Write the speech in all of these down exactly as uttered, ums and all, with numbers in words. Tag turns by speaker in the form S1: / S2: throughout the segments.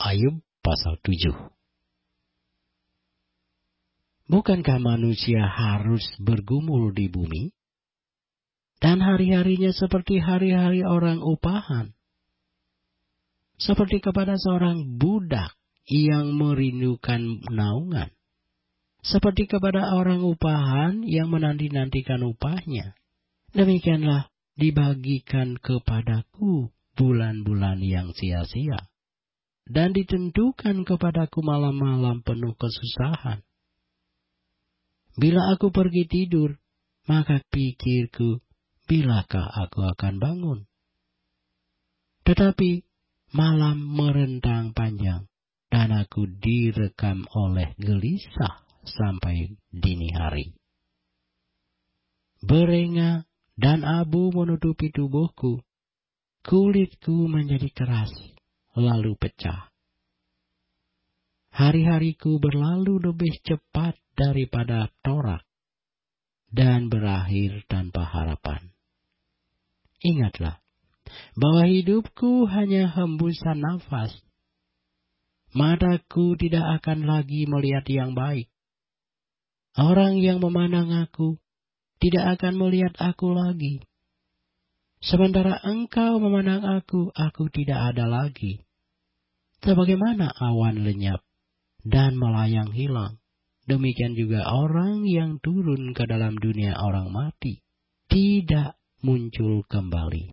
S1: Ayub pasal tujuh. Bukankah manusia harus bergumul di bumi? Dan hari-harinya seperti hari-hari orang upahan. Seperti kepada seorang budak yang merindukan naungan. Seperti kepada orang upahan yang menanti-nantikan upahnya. Demikianlah dibagikan kepadaku bulan-bulan yang sia-sia. Dan ditentukan kepadaku malam-malam penuh kesusahan. Bila aku pergi tidur, maka pikirku, bilakah aku akan bangun? Tetapi malam merentang panjang, dan aku direkam oleh gelisah sampai dini hari. Berenga dan abu menutupi tubuhku, kulitku menjadi keras, lalu pecah. Hari-hariku berlalu lebih cepat daripada torak, dan berakhir tanpa harapan. Ingatlah, bahwa hidupku hanya hembusan nafas. Mataku tidak akan lagi melihat yang baik. Orang yang memandang aku tidak akan melihat aku lagi. Sementara engkau memandang aku, aku tidak ada lagi. Sebagaimana awan lenyap dan melayang hilang, demikian juga orang yang turun ke dalam dunia orang mati tidak muncul kembali.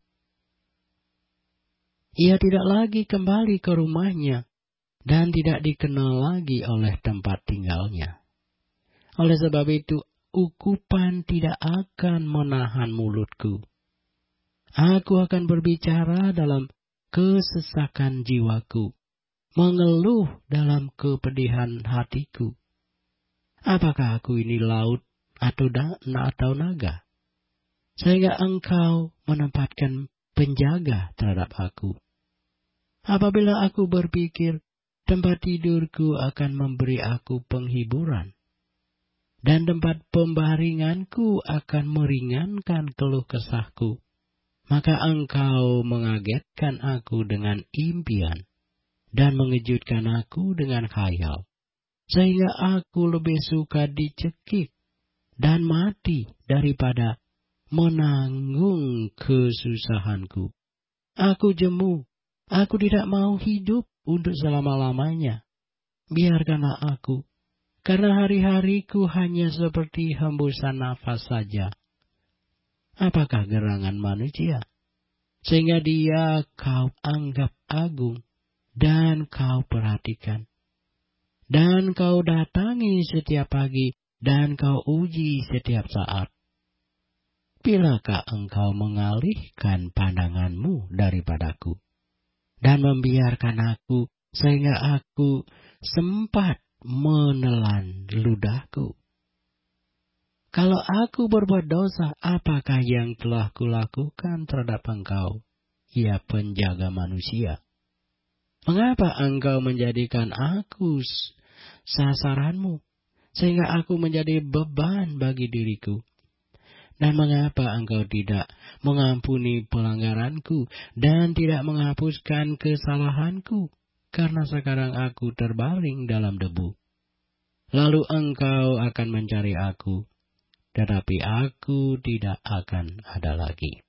S1: Ia tidak lagi kembali ke rumahnya dan tidak dikenal lagi oleh tempat tinggalnya. Oleh sebab itu, ukupan tidak akan menahan mulutku. Aku akan berbicara dalam kesesakan jiwaku, mengeluh dalam kepedihan hatiku. Apakah aku ini laut atau da- atau naga? Sehingga engkau menempatkan penjaga terhadap aku. Apabila aku berpikir, tempat tidurku akan memberi aku penghiburan, dan tempat pembaringanku akan meringankan keluh kesahku, maka engkau mengagetkan aku dengan impian, dan mengejutkan aku dengan khayal, sehingga aku lebih suka dicekik dan mati daripada menanggung kesusahanku. Aku jemu, aku tidak mau hidup untuk selama-lamanya. Biarkanlah aku, karena hari-hariku hanya seperti hembusan nafas saja. Apakah gerangan manusia, sehingga dia kau anggap agung, dan kau perhatikan, dan kau datangi setiap pagi, dan kau uji setiap saat. Bilakah engkau mengalihkan pandanganmu daripadaku, dan membiarkan aku, sehingga aku sempat menelan ludahku? Kalau aku berbuat dosa, apakah yang telah kulakukan terhadap engkau, ya penjaga manusia? Mengapa engkau menjadikan aku sasaranmu, sehingga aku menjadi beban bagi diriku? Dan mengapa engkau tidak mengampuni pelanggaranku dan tidak menghapuskan kesalahanku? Karena sekarang aku terbaring dalam debu. Lalu engkau akan mencari aku, tetapi aku tidak akan ada lagi.